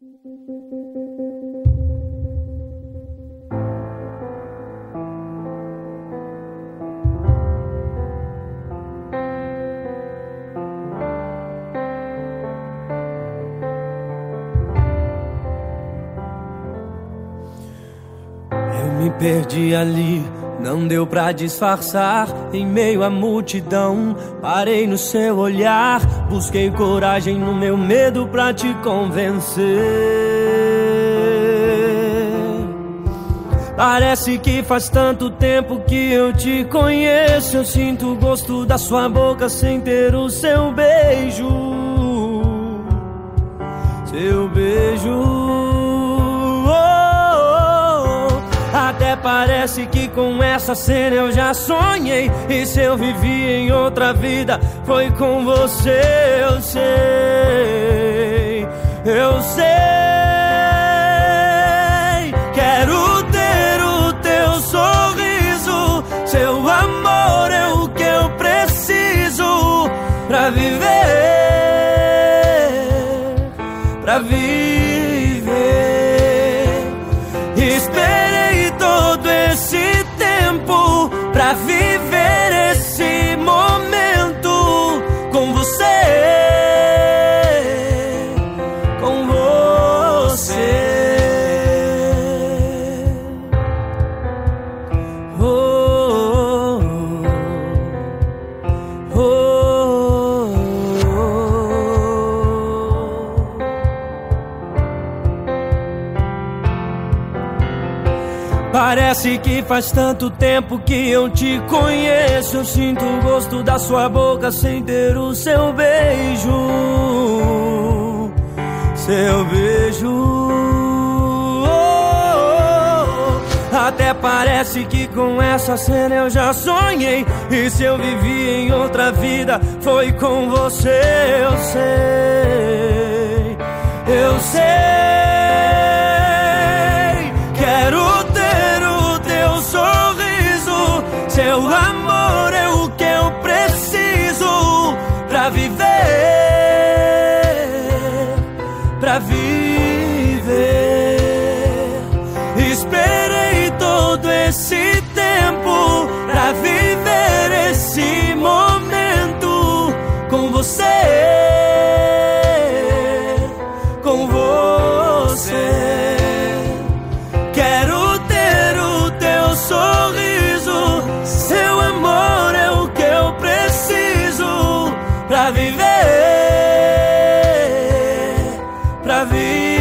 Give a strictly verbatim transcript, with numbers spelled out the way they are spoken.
Me perdi ali, não deu pra disfarçar. Em meio à multidão, parei no seu olhar. Busquei coragem no meu medo pra te convencer. Parece que faz tanto tempo que eu te conheço. Eu sinto o gosto da sua boca sem ter o seu beijo. Seu beijo. Até parece que com essa cena eu já sonhei. E se eu vivi em outra vida, foi com você. Eu sei, eu sei. Quero ter o teu sorriso. Seu amor é o que eu preciso pra viver, pra viver. Esperei todo esse tempo pra viver esse momento com você, com você. Oh, oh, oh, oh. Parece que faz tanto tempo que eu te conheço. Eu sinto o gosto da sua boca sem ter o seu beijo. Seu beijo. Oh, oh, oh. Até parece que com essa cena eu já sonhei. E se eu vivi em outra vida, foi com você. Eu sei, eu sei. Quero ter o teu sorriso. Seu amor é o que eu preciso pra viver, pra viver. Esperei todo esse tempo pra viver esse momento com você, com você. Quero ter o teu sorriso. Seu amor é o que eu preciso pra viver, pra viver.